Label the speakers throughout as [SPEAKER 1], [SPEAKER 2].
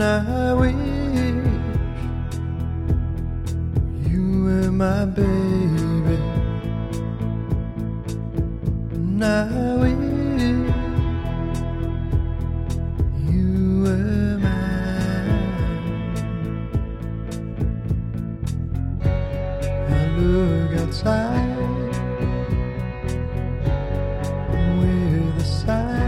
[SPEAKER 1] I wish you were my baby. And I wish you were mine. I look outside with a sigh.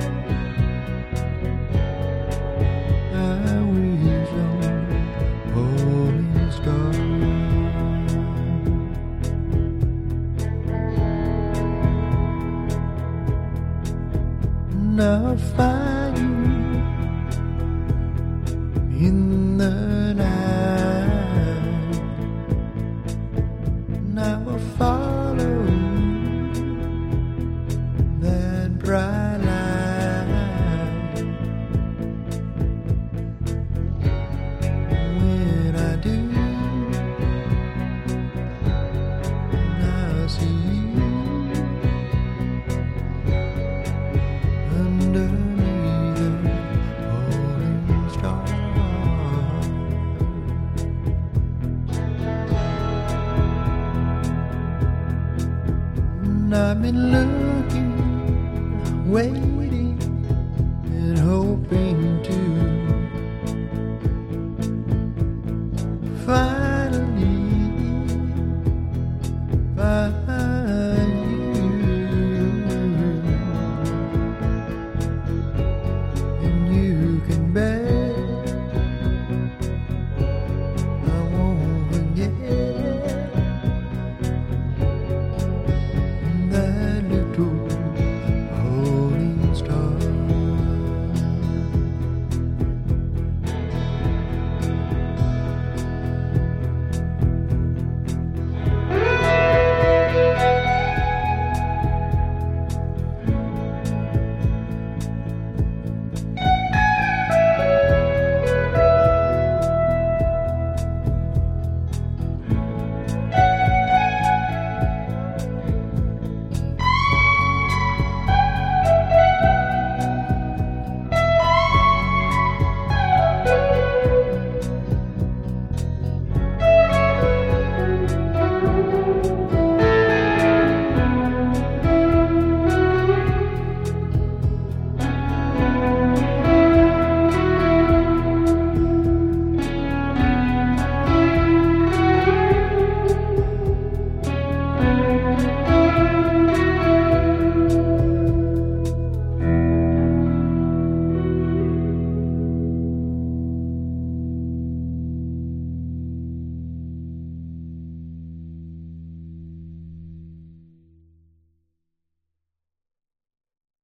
[SPEAKER 1] I'll find you in the night, and I will follow that bright light. When I do, I'll see you underneath the falling stars. And I've been looking, waiting